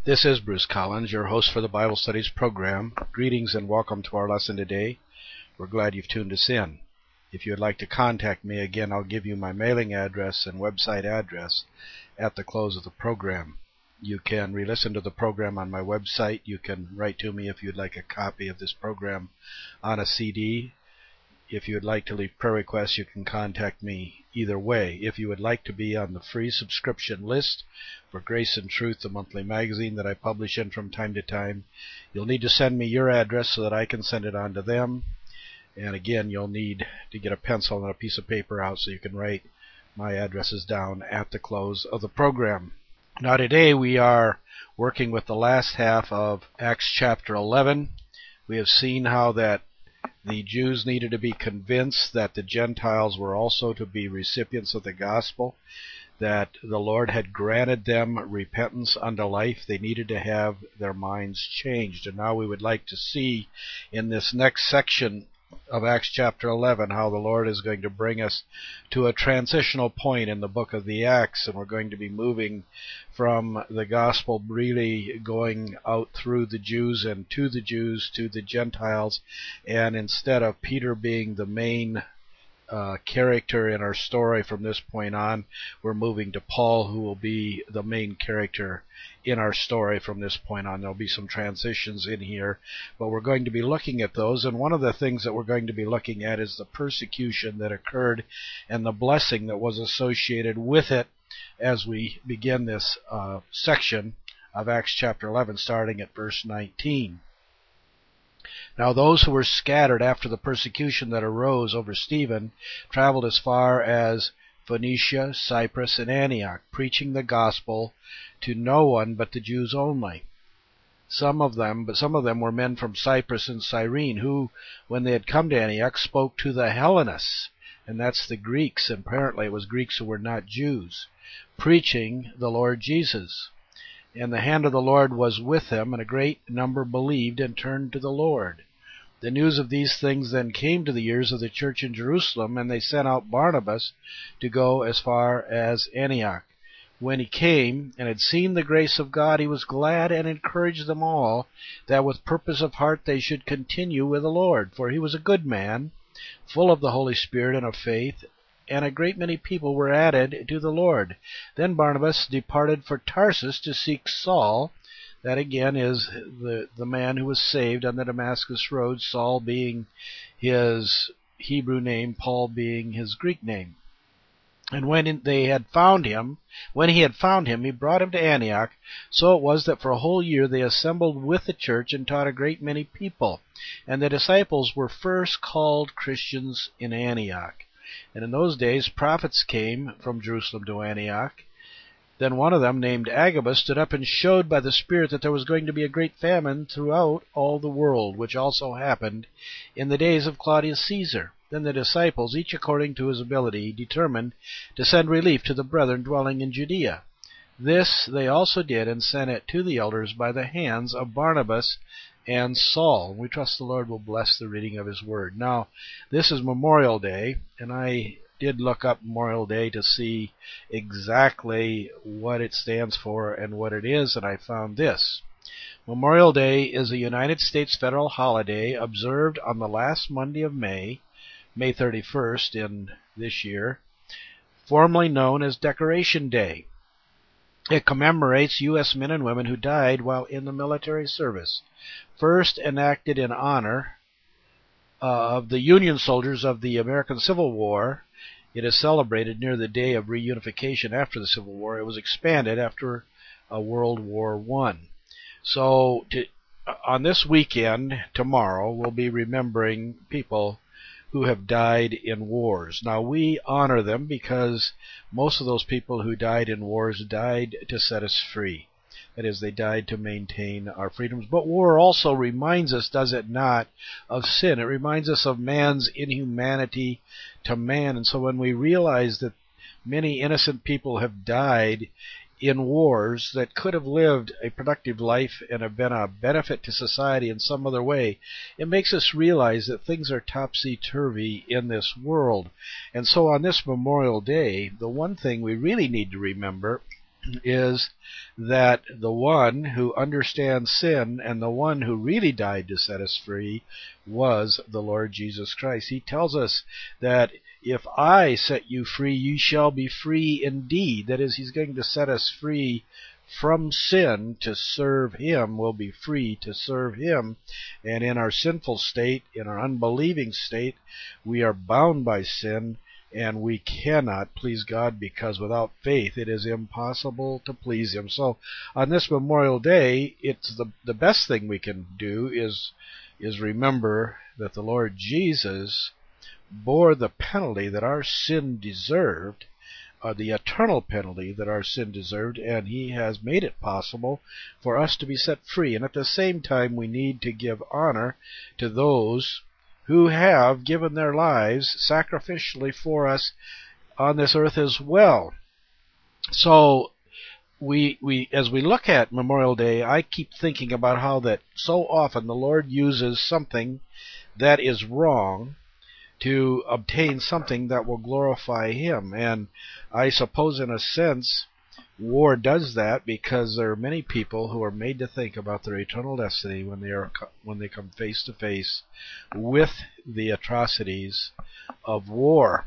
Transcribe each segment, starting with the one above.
This is Bruce Collins, your host for the Bible Studies program. Greetings and welcome to our lesson today. We're glad you've tuned us in. If you would like to contact me, again, I'll give you my mailing address and website address at the close of the program. You can re-listen to the program on my website. You can write to me if you'd like a copy of this program on a CD. If you would like to leave prayer requests, you can contact me either way. If you would like to be on the free subscription list for Grace and Truth, the monthly magazine that I publish in from time to time, you'll need to send me your address so that I can send it on to them. And again, you'll need to get a pencil and a piece of paper out so you can write my addresses down at the close of the program. Now today we are working with the last half of Acts chapter 11. We have seen how that the Jews needed to be convinced that the Gentiles were also to be recipients of the gospel, that the Lord had granted them repentance unto life. They needed to have their minds changed. And now we would like to see in this next section of Acts chapter 11 how the Lord is going to bring us to a transitional point in the book of the Acts, and we're going to be moving from the gospel really going out through the Jews and to the Gentiles, and instead of Peter being the main character in our story from this point on, we're moving to Paul, who will be the main character in our story from this point on. There'll be some transitions in here, but we're going to be looking at those, and one of the things that we're going to be looking at is the persecution that occurred and the blessing that was associated with it as we begin this section of Acts chapter 11, starting at verse 19. Now those who were scattered after the persecution that arose over Stephen traveled as far as Phoenicia, Cyprus, and Antioch, preaching the gospel to no one but the Jews only. Some of them were men from Cyprus and Cyrene, who, when they had come to Antioch, spoke to the Hellenists, and that's the Greeks, and apparently it was Greeks who were not Jews, preaching the Lord Jesus. And the hand of the Lord was with them, and a great number believed and turned to the Lord. The news of these things then came to the ears of the church in Jerusalem, and they sent out Barnabas to go as far as Antioch. When he came and had seen the grace of God, he was glad and encouraged them all, that with purpose of heart they should continue with the Lord. For he was a good man, full of the Holy Spirit and of faith, and a great many people were added to the Lord. Then Barnabas departed for Tarsus to seek Saul. That again is the man who was saved on the Damascus road, Saul being his Hebrew name, Paul being his Greek name. And when he had found him, he brought him to Antioch. So it was that for a whole year they assembled with the church and taught a great many people. And the disciples were first called Christians in Antioch. And in those days prophets came from Jerusalem to Antioch. Then one of them, named Agabus, stood up and showed by the Spirit that there was going to be a great famine throughout all the world, which also happened in the days of Claudius Caesar. Then the disciples, each according to his ability, determined to send relief to the brethren dwelling in Judea. This they also did, and sent it to the elders by the hands of Barnabas and Saul. We trust the Lord will bless the reading of his word. Now, this is Memorial Day, and I did look up Memorial Day to see exactly what it stands for and what it is, and I found this. Memorial Day is a United States federal holiday observed on the last Monday of May 31st in this year, formerly known as Decoration Day. It commemorates U.S. men and women who died while in the military service. First enacted in honor of the Union soldiers of the American Civil War, it is celebrated near the day of reunification after the Civil War. It was expanded after World War I. So on this weekend, tomorrow, we'll be remembering people who have died in wars. Now, we honor them because most of those people who died in wars died to set us free. That is, they died to maintain our freedoms. But war also reminds us, does it not, of sin. It reminds us of man's inhumanity to man. And so when we realize that many innocent people have died in wars that could have lived a productive life and have been a benefit to society in some other way, it makes us realize that things are topsy-turvy in this world. And so on this Memorial Day, the one thing we really need to remember is that the one who understands sin and the one who really died to set us free was the Lord Jesus Christ. He tells us that if I set you free, you shall be free indeed. That is, He's going to set us free from sin to serve Him. We'll be free to serve Him. And in our sinful state, in our unbelieving state, we are bound by sin, and we cannot please God, because without faith it is impossible to please Him. So on this Memorial Day, it's the best thing we can do is remember that the Lord Jesus bore the penalty that our sin deserved, the eternal penalty that our sin deserved, and He has made it possible for us to be set free. And at the same time, we need to give honor to those who have given their lives sacrificially for us on this earth as well. So we as we look at Memorial Day, I keep thinking about how that so often the Lord uses something that is wrong to obtain something that will glorify Him. And I suppose in a sense war does that, because there are many people who are made to think about their eternal destiny when they come face to face with the atrocities of war.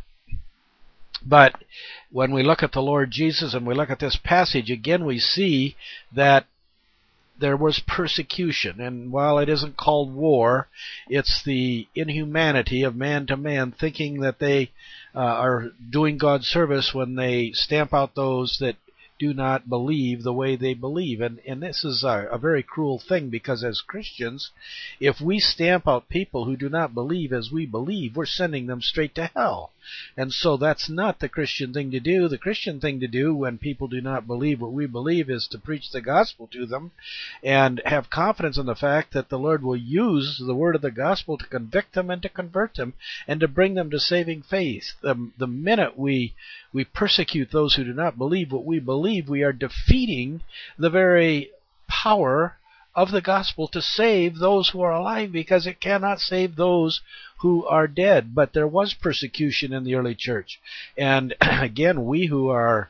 But when we look at the Lord Jesus and we look at this passage, again we see that there was persecution. And while it isn't called war, it's the inhumanity of man to man thinking that they are doing God's service when they stamp out those that do not believe the way they believe. And this is a very cruel thing, because as Christians, if we stamp out people who do not believe as we believe, we're sending them straight to hell. And so that's not the Christian thing to do. The Christian thing to do when people do not believe what we believe is to preach the gospel to them and have confidence in the fact that the Lord will use the word of the gospel to convict them and to convert them and to bring them to saving faith. The minute we persecute those who do not believe what we believe, we are defeating the very power of the gospel to save those who are alive, because it cannot save those who are dead. But there was persecution in the early church. And again, we who are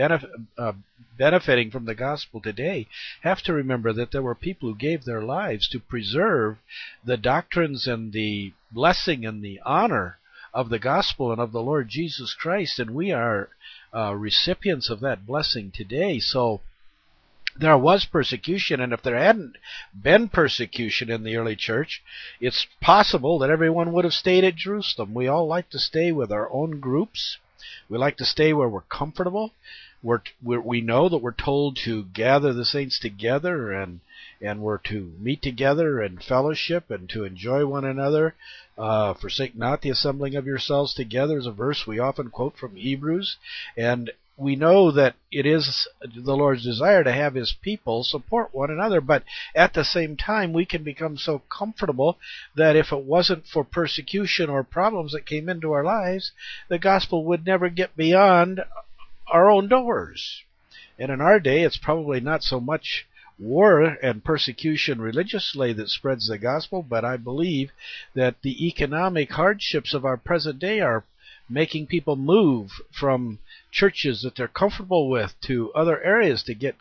benefiting from the gospel today have to remember that there were people who gave their lives to preserve the doctrines and the blessing and the honor of the gospel and of the Lord Jesus Christ, and we are recipients of that blessing today. So there was persecution, and if there hadn't been persecution in the early church, it's possible that everyone would have stayed at Jerusalem. We all like to stay with our own groups. We like to stay where we're comfortable. We know that we're told to gather the saints together, and we're to meet together and fellowship and to enjoy one another. Forsake not the assembling of yourselves together is a verse we often quote from Hebrews. And we know that it is the Lord's desire to have His people support one another, but at the same time we can become so comfortable that if it wasn't for persecution or problems that came into our lives, the gospel would never get beyond our own doors. And in our day, it's probably not so much war and persecution religiously that spreads the gospel, but I believe that the economic hardships of our present day are making people move from churches that they're comfortable with to other areas to get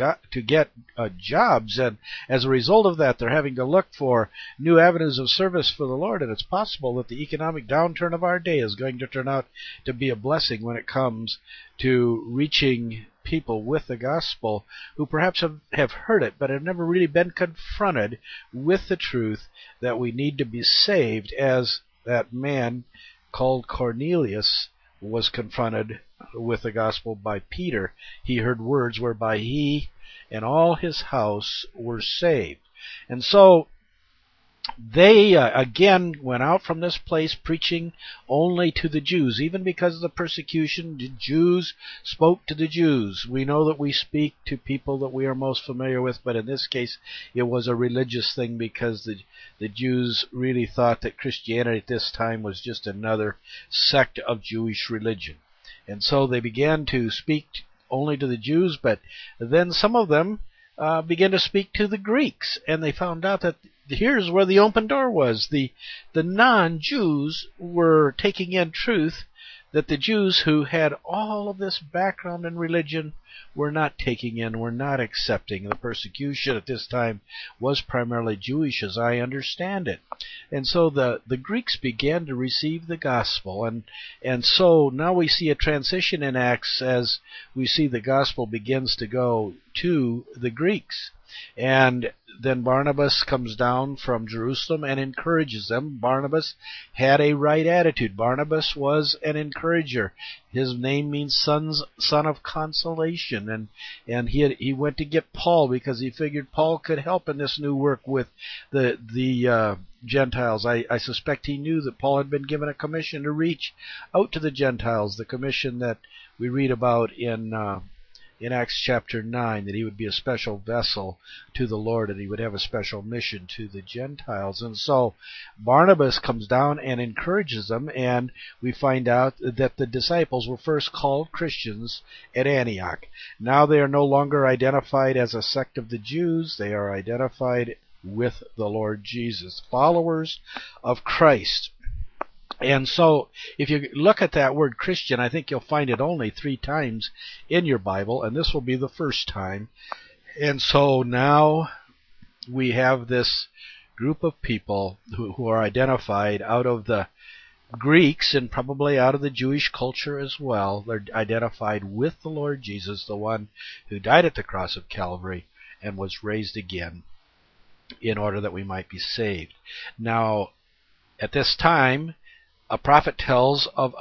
jobs, and as a result of that, they're having to look for new avenues of service for the Lord. And it's possible that the economic downturn of our day is going to turn out to be a blessing when it comes to reaching people with the gospel who perhaps have heard it but have never really been confronted with the truth that we need to be saved, as that man called Cornelius was confronted with the gospel by Peter. He heard words whereby he and all his house were saved. And so they again went out from this place preaching only to the Jews. Even because of the persecution, the Jews spoke to the Jews. We know that we speak to people that we are most familiar with, but in this case it was a religious thing, because the Jews really thought that Christianity at this time was just another sect of Jewish religion. And so they began to speak only to the Jews, but then some of them began to speak to the Greeks, and they found out that here's where the open door was. The non-Jews were taking in truth that the Jews who had all of this background in religion were not taking in, were not accepting. The persecution at this time was primarily Jewish, as I understand it. And so the Greeks began to receive the gospel. And so now we see a transition in Acts as we see the gospel begins to go to the Greeks. And then Barnabas comes down from Jerusalem and encourages them. Barnabas had a right attitude. Barnabas was an encourager. His name means son of consolation. And he went to get Paul because he figured Paul could help in this new work with the Gentiles. I suspect he knew that Paul had been given a commission to reach out to the Gentiles, the commission that we read about in Acts chapter 9, that he would be a special vessel to the Lord and he would have a special mission to the Gentiles. And so Barnabas comes down and encourages them, and we find out that the disciples were first called Christians at Antioch. Now they are no longer identified as a sect of the Jews. They are identified with the Lord Jesus, followers of Christ. And so, if you look at that word Christian, I think you'll find it only 3 times in your Bible, and this will be the first time. And so now we have this group of people who are identified out of the Greeks and probably out of the Jewish culture as well. They're identified with the Lord Jesus, the one who died at the cross of Calvary and was raised again in order that we might be saved. Now, at this time, a prophet tells of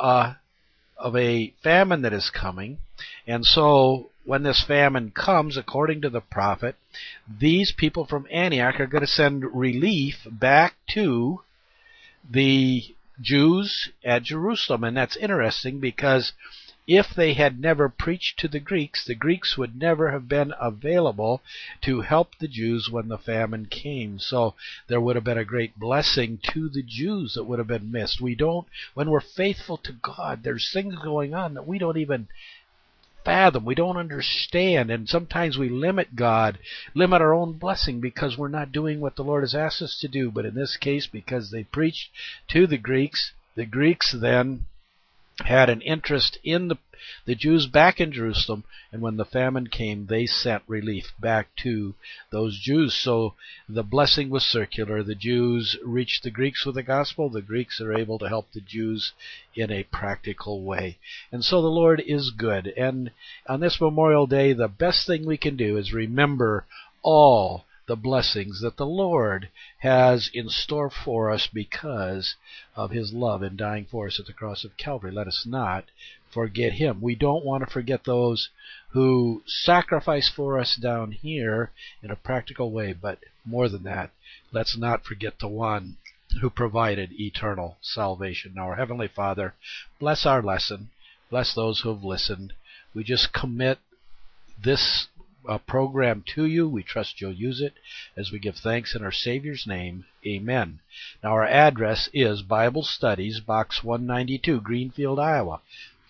a famine that is coming, and so when this famine comes, according to the prophet, these people from Antioch are going to send relief back to the Jews at Jerusalem. And that's interesting because if they had never preached to the Greeks would never have been available to help the Jews when the famine came. So there would have been a great blessing to the Jews that would have been missed. When we're faithful to God, there's things going on that we don't even fathom, we don't understand, and sometimes we limit our own blessing because we're not doing what the Lord has asked us to do. But in this case, because they preached to the Greeks then had an interest in the Jews back in Jerusalem, and when the famine came, they sent relief back to those Jews. So the blessing was circular. The Jews reached the Greeks with the gospel. The Greeks are able to help the Jews in a practical way. And so the Lord is good. And on this Memorial Day, the best thing we can do is remember all the blessings that the Lord has in store for us because of His love in dying for us at the cross of Calvary. Let us not forget Him. We don't want to forget those who sacrifice for us down here in a practical way, but more than that, let's not forget the one who provided eternal salvation. Now, our Heavenly Father, bless our lesson. Bless those who have listened. We just commit this program to you. We trust you'll use it as we give thanks in our Savior's name. Amen. Now our address is Bible Studies, Box 192, Greenfield, Iowa,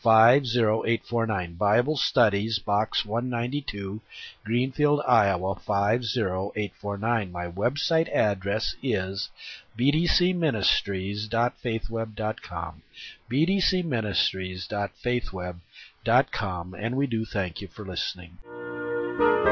50849. Bible Studies, Box 192, Greenfield, Iowa, 50849. My website address is bdcministries.faithweb.com. bdcministries.faithweb.com. And we do thank you for listening.